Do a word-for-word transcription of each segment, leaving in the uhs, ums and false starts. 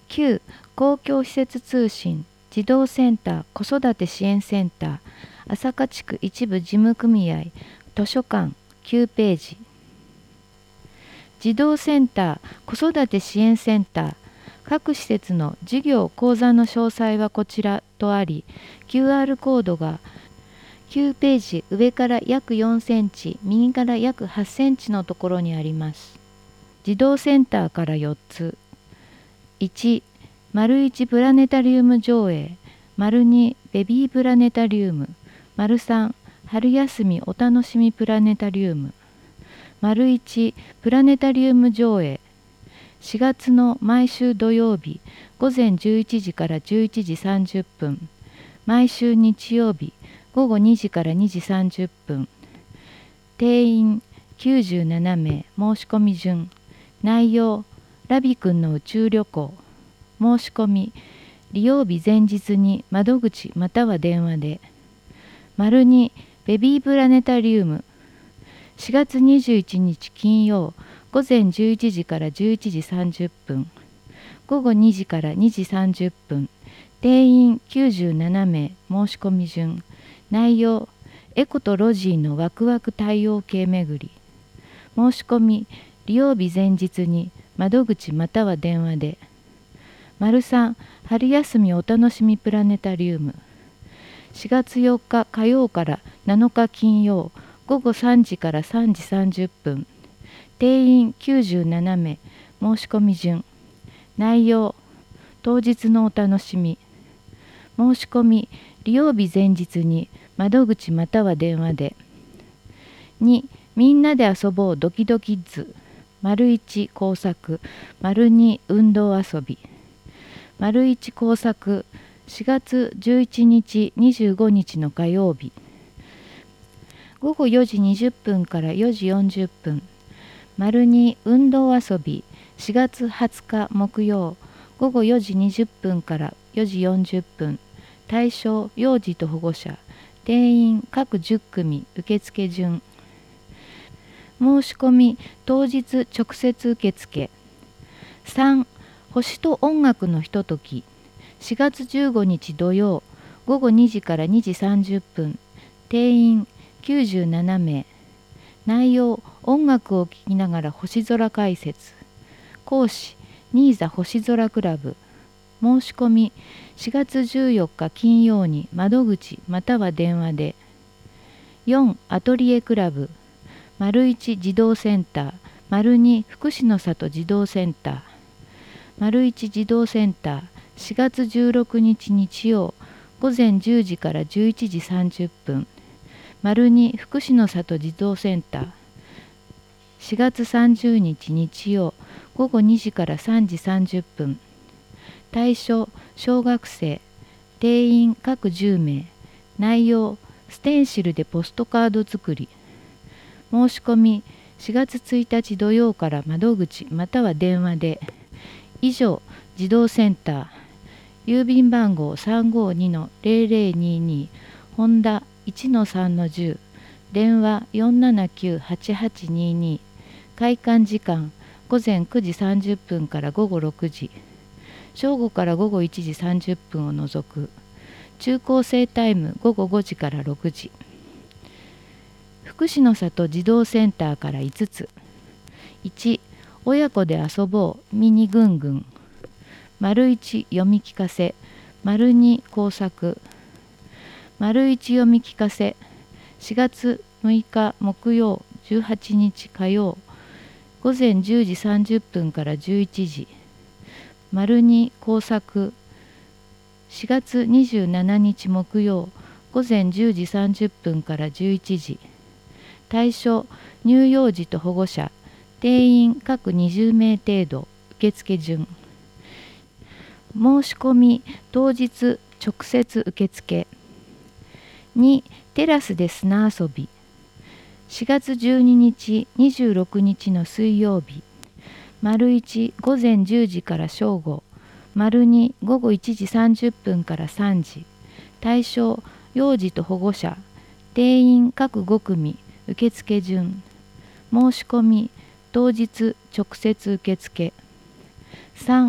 きゅう公共施設通信児童センター子育て支援センター朝霞地区一部事務組合図書館きゅうページ。児童センター子育て支援センター各施設の事業講座の詳細はこちらとあり、 キューアール コードがきゅうページ上から約よんセンチ右から約はちセンチのところにあります。児童センターからよっつ。いち、丸いちプラネタリウム上映、丸にベビープラネタリウム、丸さん春休みお楽しみプラネタリウム、丸いちプラネタリウム上映、しがつの毎週土曜日午前じゅういちじからじゅういちじさんじゅっぷん、毎週日曜日午後にじからにじさんじゅっぷん、定員きゅうじゅうななめい、申し込み順、内容ラビくんの宇宙旅行、申し込み利用日前日に窓口または電話で。丸にベビープラネタリウム、しがつにじゅういちにち金曜午前じゅういちじからじゅういちじさんじゅっぷん、午後にじからにじさんじゅっぷん、定員きゅうじゅうななめい、申し込み順、内容エコとロジーのワクワク太陽系巡り、申し込み利用日前日に窓口または電話で。丸さん春休みお楽しみプラネタリウム、しがつよっか火曜からなのか金曜午後さんじからさんじさんじゅっぷん、定員きゅうじゅうななめい、申し込み順、内容当日のお楽しみ、申し込み利用日前日に窓口または電話で。にみんなで遊ぼうドキドキッズ、丸いち工作、丸に運動遊び、丸いち工作しがつじゅういちにちにじゅうごにちの火曜日午後よじにじゅっぷんからよじよんじゅっぷん、丸に運動遊びしがつはつか木曜午後よじにじゅっぷんからよじよんじゅっぷん、対象幼児と保護者、定員各じゅっくみ、受付順、申し込み当日直接受付。さん星と音楽のひととき、しがつじゅうごにち土曜午後にじからにじさんじゅっぷん、定員きゅうじゅうななめい、内容音楽を聴きながら星空解説、講師ニーザ星空クラブ、申し込みしがつじゅうよっか金曜に窓口または電話で。よんアトリエクラブ、丸いち児童センター、丸に福祉の里児童センター、丸いち児童センターしがつじゅうろくにち日曜午前じゅうじからじゅういちじさんじゅっぷん、丸に福祉の里児童センターしがつさんじゅうにち日曜午後にじからさんじさんじゅっぷん、対象小学生、定員各じゅうめい、内容ステンシルでポストカード作り、申し込みしがつついたち土曜から窓口または電話で。以上児童センター、郵便番号 さんごにのゼロゼロにに、本田 いちのさんのじゅう、電話 よんななきゅうはちはちにに、開館時間午前くじさんじゅっぷんから午後ろくじ、正午から午後いちじさんじゅっぷんを除く。中高生タイム午後ごじからろくじ。福祉の里児童センターからいつつ。いち親子で遊ぼうミニぐんぐん、丸いち読み聞かせ、丸に工作、丸いち読み聞かせしがつむいか木曜じゅうはちにち火曜午前じゅうじさんじゅっぷんからじゅういちじ、丸に工作しがつにじゅうしちにち木曜午前じゅうじさんじゅっぷんからじゅういちじ、対象乳幼児と保護者、定員各にじゅうめい程度、受付順、申し込み当日直接受付。にテラスで砂遊び、しがつじゅうににちにじゅうろくにちの水曜日、丸いち午前じゅうじから正午、丸に午後いちじさんじゅっぷんからさんじ、対象幼児と保護者、定員各ごくみ、受付順、申し込み当日直接受付。さん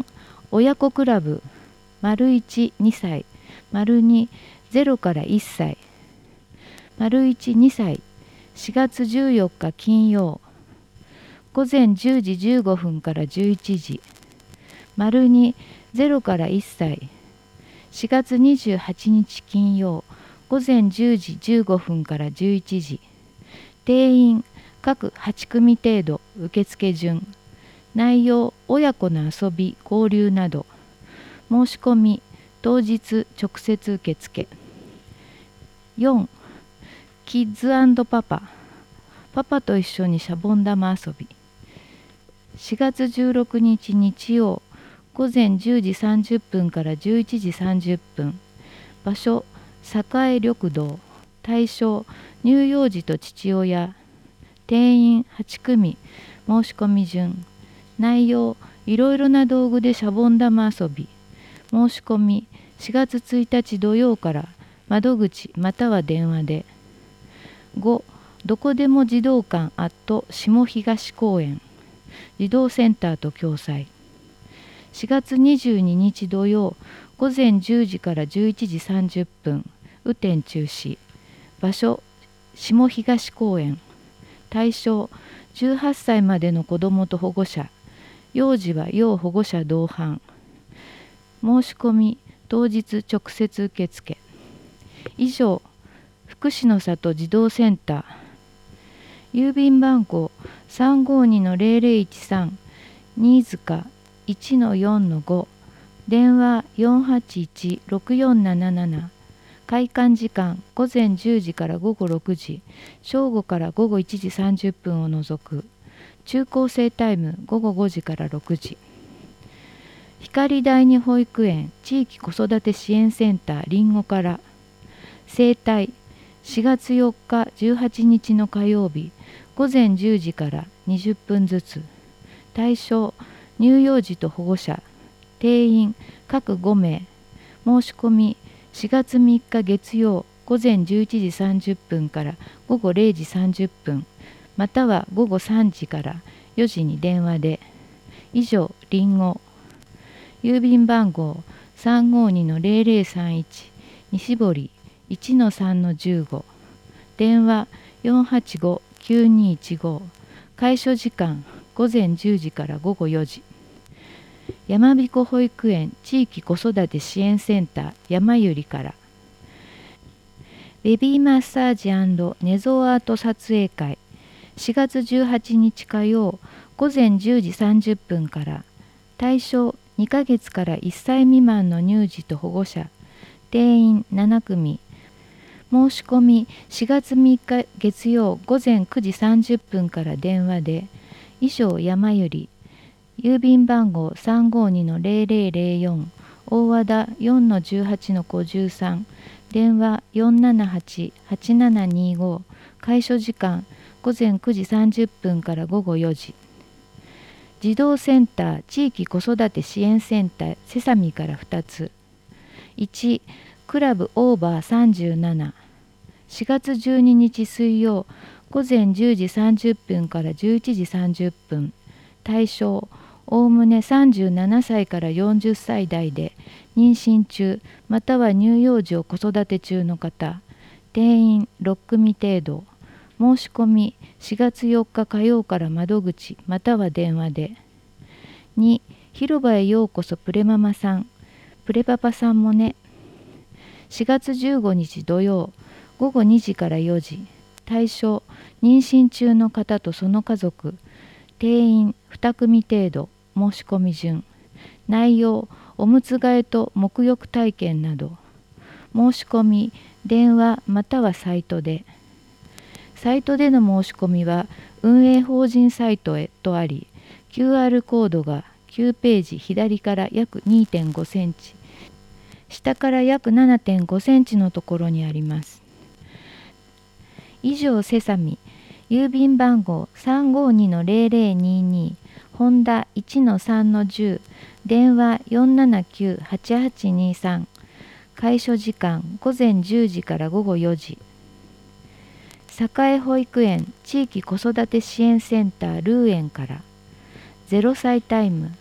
親子クラブ、丸いち、にさい、丸に、ゼロからいっさい、丸いち、にさい、しがつじゅうよっか金曜、午前じゅうじじゅうごふんからじゅういちじ、丸に、ゼロからいっさい、しがつにじゅうはちにち金曜、午前じゅうじじゅうごふんからじゅういちじ、定員各はちくみ程度、受付順、内容親子の遊び交流など、申し込み当日直接受付。よんキッズ&パパ、パパと一緒にシャボン玉遊び。しがつじゅうろくにち日曜、午前じゅうじさんじゅっぷんからじゅういちじさんじゅっぷん、場所栄緑道、対象乳幼児と父親、定員はちくみ、申し込み順、内容いろいろな道具でシャボン玉遊び。申し込みしがつついたち土曜から窓口または電話で。ごどこでも児童館アット下東公園、児童センターと共催。しがつにじゅうににち土曜、午前じゅうじからじゅういちじさんじゅっぷん、雨天中止。場所下東公園。対象じゅうはっさいまでの子どもと保護者、幼児は要保護者同伴。申し込み当日直接受付。以上、福祉の里児童センター、郵便番号 さんごにのゼロゼロいちさん、新塚 いちのよんのご、電話よんはちいちろくよんなななな、開館時間午前じゅうじから午後ろくじ、正午から午後いちじさんじゅっぷんを除く。中高生タイム午後ごじからろくじ。光第二保育園地域子育て支援センターりんごから。生態しがつよっかじゅうはちにちの火曜日、午前じゅうじからにじゅっぷんずつ。対象乳幼児と保護者、定員各ごめい。申し込みしがつみっか月曜、午前じゅういちじさんじゅっぷんから午後れいじさんじゅっぷん、または午後さんじからよじに電話で。以上、りんご。郵便番号 さんごにのゼロゼロさんいち、西堀 いちのさんのじゅうご、電話よんはちごきゅうにいちご、開所時間午前じゅうじから午後よじ。山彦保育園地域子育て支援センター山ゆりから。ベビーマッサージ&寝相アート撮影会しがつじゅうはちにち火曜、午前じゅうじさんじゅっぷんから。対象にかげつからいっさい未満の乳児と保護者、定員ななくみ。申し込みしがつみっか月曜午前くじさんじゅっぷんから電話で。以上、山ゆり。郵便番号 さんごにのゼロゼロゼロよん、大和田 よんのじゅうはちのごじゅうさん、電話よんななはちはちななにご、開所時間午前くじさんじゅっぷんから午後よじ。児童センター地域子育て支援センターセサミからふたつ。いちクラブオーバーさんじゅうなな、しがつじゅうににち水曜、午前じゅうじさんじゅっぷんからじゅういちじさんじゅっぷん。対象おおむねさんじゅうななさいからよんじゅっさい代で、妊娠中または乳幼児を子育て中の方、定員ろっくみ程度。申し込みしがつよっか火曜から窓口または電話で。に広場へようこそプレママさん、プレパパさんもね。しがつじゅうごにち土曜、ごごにじからよじ。対象妊娠中の方とその家族、定員にくみ程度。申し込み順、内容おむつ替えと沐浴体験など。申し込み電話またはサイトで。サイトでの申し込みは運営法人サイトへとあり、 キューアール コードがきゅうページ左から約 にてんごセンチ、下から約 ななてんごセンチのところにあります。以上、セサミ。郵便番号 さんごにのゼロゼロにに、ホンダ いちのさんのじゅう、電話よんななきゅうはちはちにさん、開所時間午前じゅうじから午後よじ。栄保育園地域子育て支援センタールーエンから。ゼロさいタイム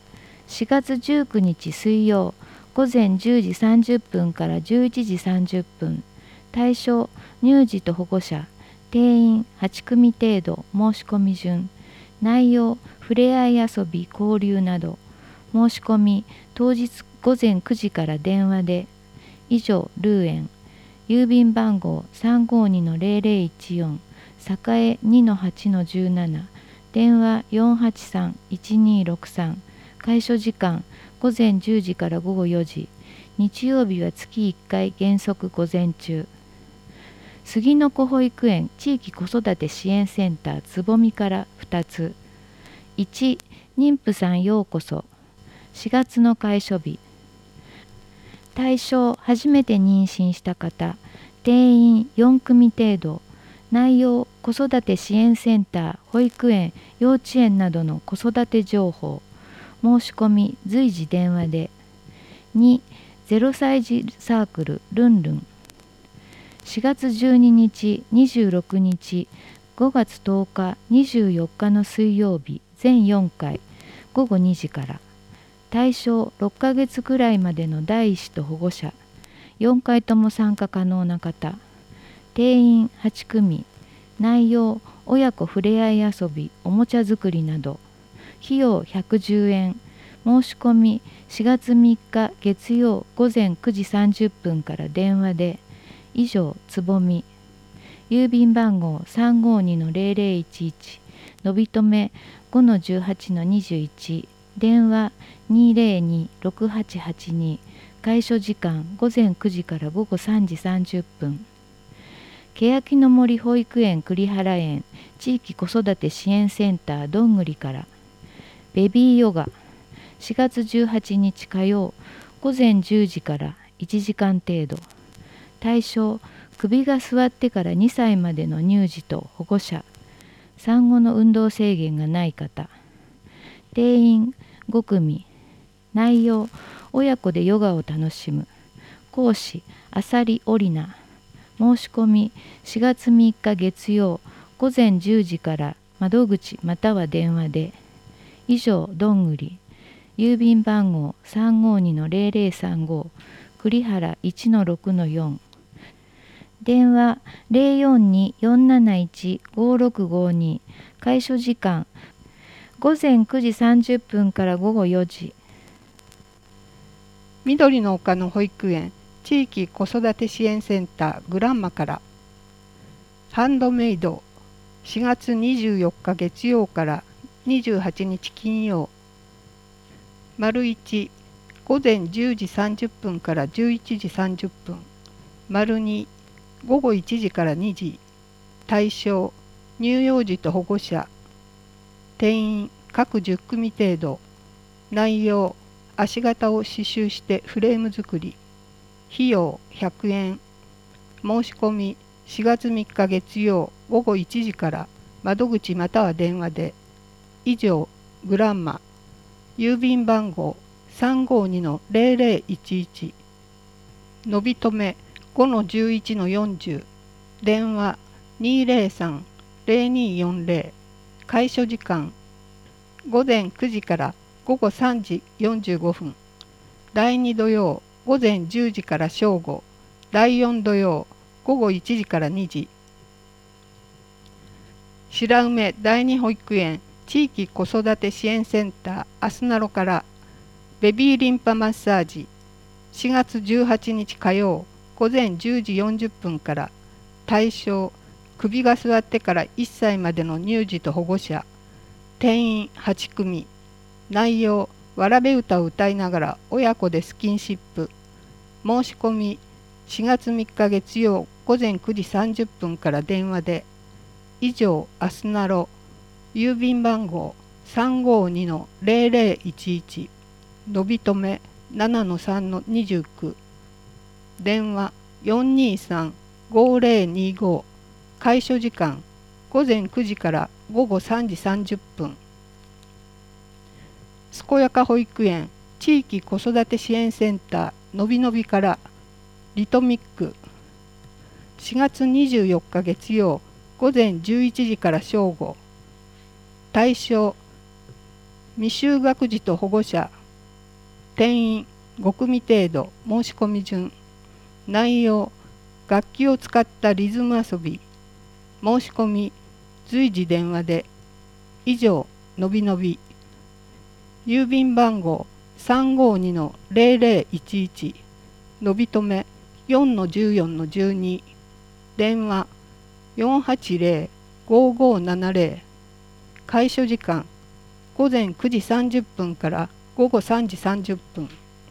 しがつじゅうくにち水曜午前じゅうじさんじゅっぷんからじゅういちじさんじゅっぷん。対象乳児と保護者。定員はちくみ程度。申し込み順。内容ふれあい遊び交流など。申し込み当日午前くじから電話で。以上ルーエン。郵便番号 さんごにのゼロゼロいちよん 栄 にのはちのじゅうなな。電話 よんはちさんいちにろくさん。開所時間午前じゅうじから午後よじ。日曜日は月いっかい原則午前中。杉の子保育園地域子育て支援センターつぼみからふたつ。いち、妊婦さんようこそ。しがつの開所日。対象初めて妊娠した方。定員よんくみ程度。内容子育て支援センター、保育園、幼稚園などの子育て情報。申し込み随時電話で。に、ゼロさい児サークルルンルン。しがつじゅうににち、にじゅうろくにち、ごがつとおか、にじゅうよっかの水曜日全よんかいごごにじから。対象ろっかげつくらいまでの第一子と保護者。よんかいとも参加可能な方。定員はちくみ。内容親子ふれあい遊びおもちゃ作りなど。費用ひゃくじゅうえん。申し込みしがつみっか月曜午前くじさんじゅっぷんから電話で。以上つぼみ。郵便番号 さんごにのゼロゼロいちいち。のびとめ ごのじゅうはちのにじゅういち。電話 にゼロにろくはちはちに。開所時間午前くじから午後さんじさんじゅっぷん。欅の森保育園栗原園地域子育て支援センターどんぐりから。ベビーヨガしがつじゅうはちにち火曜午前じゅうじからいちじかん程度。対象首が座ってからにさいまでの乳児と保護者。産後の運動制限がない方。定員ごくみ。内容親子でヨガを楽しむ。講師あさりオリナ。申し込みしがつみっか月曜午前じゅうじから窓口または電話で。以上どんぐり。郵便番号 さんごにのゼロゼロさんご。栗原 いちのろくのよん。電話 ゼロよんによんなないちごろくごに。開所時間午前くじさんじゅっぷんから午後よじ。 緑の丘の保育園地域子育て支援センターグランマから。ハンドメイドしがつにじゅうよっか月曜からにじゅうはちにち金曜。丸いち午前じゅうじさんじゅっぷんからじゅういちじさんじゅっぷん。丸に午後いちじからにじ。対象乳幼児と保護者。定員各じゅっくみ程度。内容足型を刺繍してフレーム作り。費用ひゃくえん。申し込みしがつみっか月曜午後いちじから窓口または電話で。以上グランマ。郵便番号 さんごにのゼロゼロいちいち。のびとめ ごのじゅういちのよんじゅう。電話 にゼロさんゼロによんゼロ。開所時間午前くじから午後さんじよんじゅうごふん。だいに土曜午前じゅうじから正午。だいよん土曜午後いちじからにじ。白梅第二保育園地域子育て支援センターアスナロから。ベビーリンパマッサージしがつじゅうはちにち火曜午前じゅうじよんじゅっぷんから。対象首が座ってからいっさいまでの乳児と保護者。定員はちくみ。内容わらべ歌を歌いながら親子でスキンシップ。申し込みしがつみっか月曜午前くじさんじゅっぷんから電話で。以上アスナロ。郵便番号 さんごにのゼロゼロいちいち。のびとめ ななのさんのにじゅうきゅう。電話 よんにさんごゼロにご。開所時間午前くじから午後さんじさんじゅっぷん。健やか保育園地域子育て支援センターのびのびから。リトミックしがつにじゅうよっか月曜午前じゅういちじから正午。対象未就学児と保護者。 定員ご組程度。申し込み順。内容楽器を使ったリズム遊び。申し込み随時電話で。以上。のびのび。郵便番号 さんごにのゼロゼロいちいち。のびとめ よんのじゅうよんのじゅうに。電話 よんはちゼロ ごごななゼロ。開所時間午前くじさんじゅっぷんから午後さんじさんじゅっぷん。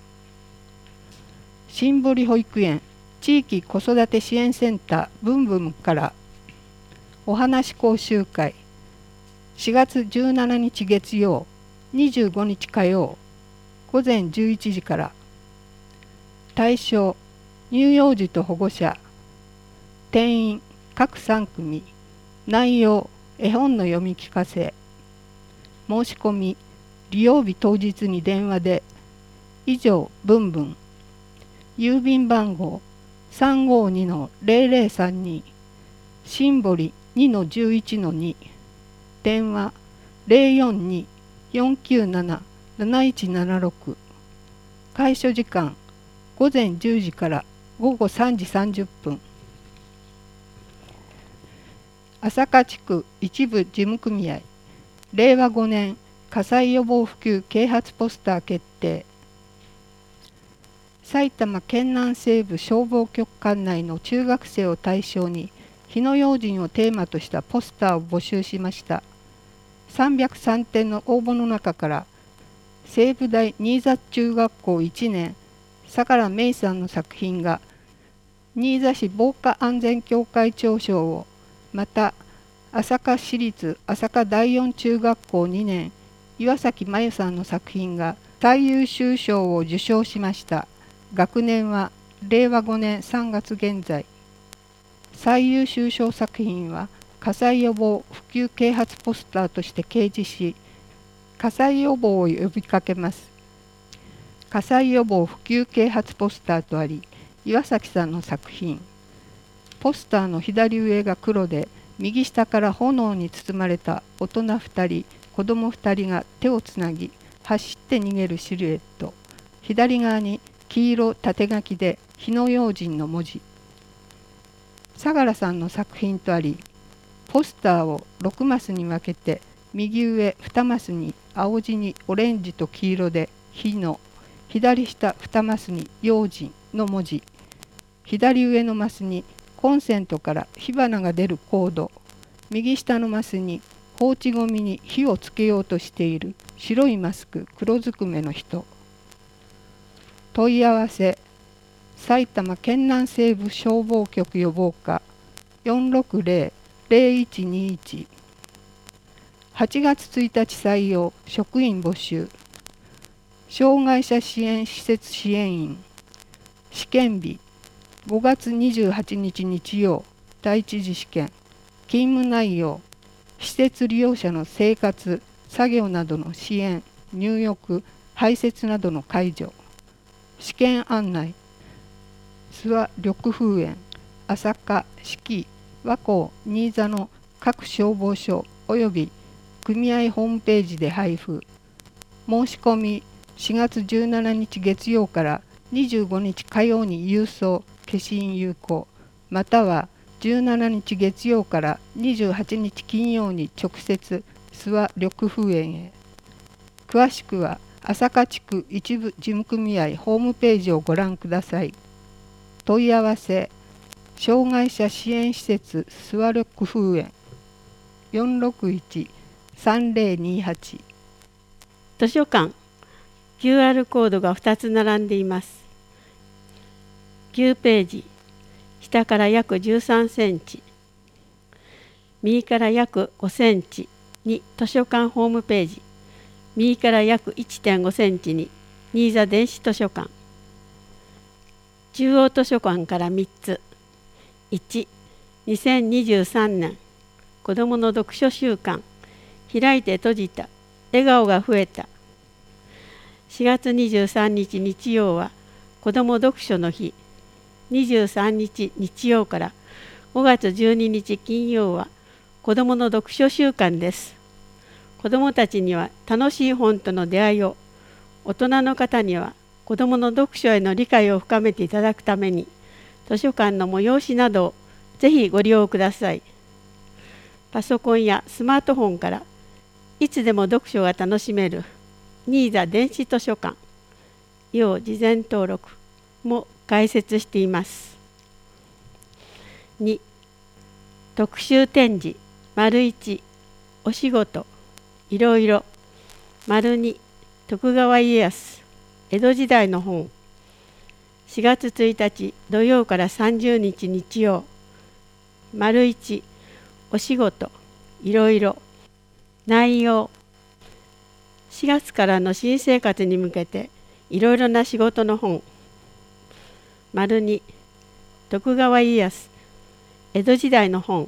新堀保育園地域子育て支援センターブンブンからお話講習会しがつじゅうしちにち月曜にじゅうごにち火曜午前じゅういちじから。対象乳幼児と保護者。定員各さん組。内容絵本の読み聞かせ。申し込み利用日当日に電話で。以上。ブンブン。郵便番号 さんごにのゼロゼロさんに。シンボリ にのじゅういちのに。電話 ゼロよんに よんきゅうなな なないちななろく。開所時間午前じゅうじから午後さんじさんじゅっぷん。朝霞地区一部事務組合れいわごねん火災予防普及啓発ポスター決定。埼玉県南西部消防局管内の中学生を対象に火の用心をテーマとしたポスターを募集しました。さんびゃくさんてんの応募の中から西部大新座中学校いちねん相良芽衣さんの作品が新座市防火安全協会長賞を、また朝霞市立朝霞だいよん中学校にねん岩崎真由さんの作品が最優秀賞を受賞しました。学年はれいわごねんさんがつ現在。最優秀賞作品は火災予防普及啓発ポスターとして掲示し、火災予防を呼びかけます。火災予防普及啓発ポスターとあり、岩崎さんの作品。ポスターの左上が黒で、右下から炎に包まれた大人ふたり、子供ふたりが手をつなぎ、走って逃げるシルエット。左側に黄色縦書きで火の用心の文字。相良さんの作品とあり、ポスターをろくマスに分けて、右上にマスに青地にオレンジと黄色で火の、左下にマスに用心の文字、左上のマスにコンセントから火花が出るコード、右下のマスに放置ゴミに火をつけようとしている白いマスク黒ずくめの人。問い合わせ埼玉県南西部消防局予防課 よんろくゼロ ゼロいちにいち。 はちがつついたち採用職員募集。障害者支援施設支援員。試験日ごがつにじゅうはちにち日曜第一次試験。勤務内容施設利用者の生活作業などの支援入浴排泄などの介助。試験案内諏訪緑風園朝霞四季和光新座の各消防署および組合ホームページで配布。申し込みしがつじゅうしちにち月曜からにじゅうごにち火曜に郵送消印有効、またはじゅうしちにち月曜からにじゅうはちにち金曜に直接諏訪緑風園へ。詳しくは朝霞地区一部事務組合ホームページをご覧ください。問い合わせ障害者支援施設諏訪緑風園 よんろくいち さんぜろにはち。 図書館 キューアール コードがふたつ並んでいます。きゅうページ、下から約じゅうさんセンチ、右から約ごセンチに図書館ホームページ、右から約 いってんごセンチに新座電子図書館。中央図書館からみっつ。いち、にせんにじゅうさんねん子どもの読書週間、開いて閉じた、笑顔が増えた。しがつにじゅうさんにち日曜は子ども読書の日。にじゅうさんにち日曜からごがつじゅうににち金曜は子どもの読書週間です。子どもたちには楽しい本との出会いを、大人の方には子どもの読書への理解を深めていただくために、図書館の催しなどをぜひご利用ください。パソコンやスマートフォンからいつでも読書が楽しめるニーザ電子図書館、要事前登録も開設しています。に、特集展示丸いち、お仕事いろいろ丸に、徳川家康江戸時代の本、しがつついたち土曜からさんじゅうにち日曜、丸いち、お仕事いろいろ内容、しがつからの新生活に向けていろいろな仕事の本、丸に、徳川家康江戸時代の本、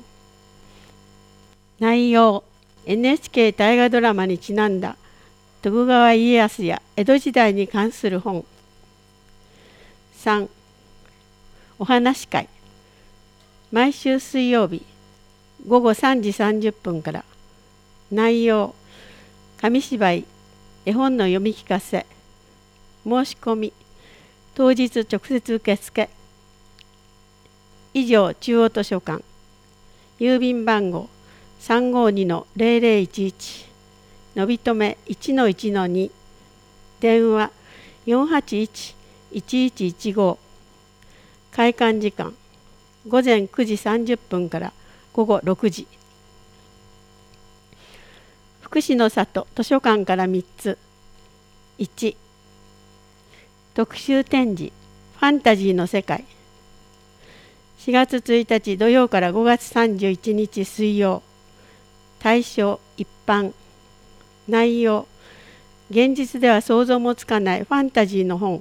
内容、エヌエイチケー 大河ドラマにちなんだ徳川家康や江戸時代に関する本。さん、お話会、毎週水曜日ごごさんじさんじゅっぷんから。内容、紙芝居、絵本の読み聞かせ、申し込み当日直接受付。以上、中央図書館、郵便番号 さんごにのゼロゼロいちいち、のびとめ いちのいちのに、電話 よんはちいちいちいちいちご、開館時間ごぜんくじさんじゅっぷんからごごろくじ。福祉の里図書館からみっつ。いち、特集展示ファンタジーの世界、しがつついたち土曜からごがつさんじゅういちにち水曜、対象一般、内容、現実では想像もつかないファンタジーの本。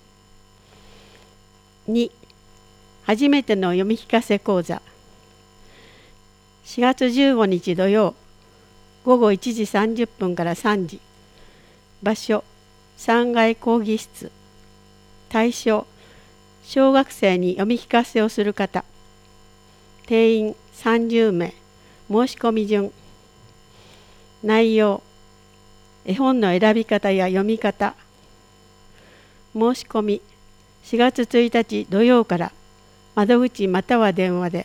に、初めての読み聞かせ講座、しがつじゅうごにち土曜ごごいちじさんじゅっぷんからさんじ、場所さんがい講義室、対象小学生に読み聞かせをする方、定員さんじゅうめい、申し込み順。内容、絵本の選び方や読み方。申し込みしがつついたち土曜から窓口または電話で。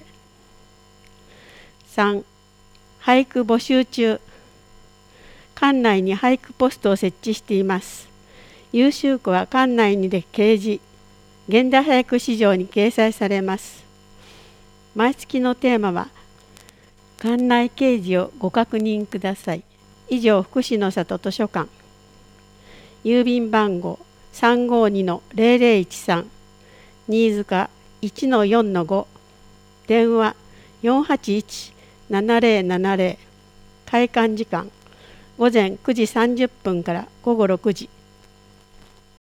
さん、俳句募集中。館内に俳句ポストを設置しています。優秀句は館内にで掲示、現代俳句市場に掲載されます。毎月のテーマは館内掲示をご確認ください。以上、福祉の里図書館、郵便番号 さんごにのゼロゼロいちさん、新塚 いちのよんのご、電話 よんはちいちななゼロななゼロ、開館時間ごぜんくじさんじゅっぷんからごごろくじ。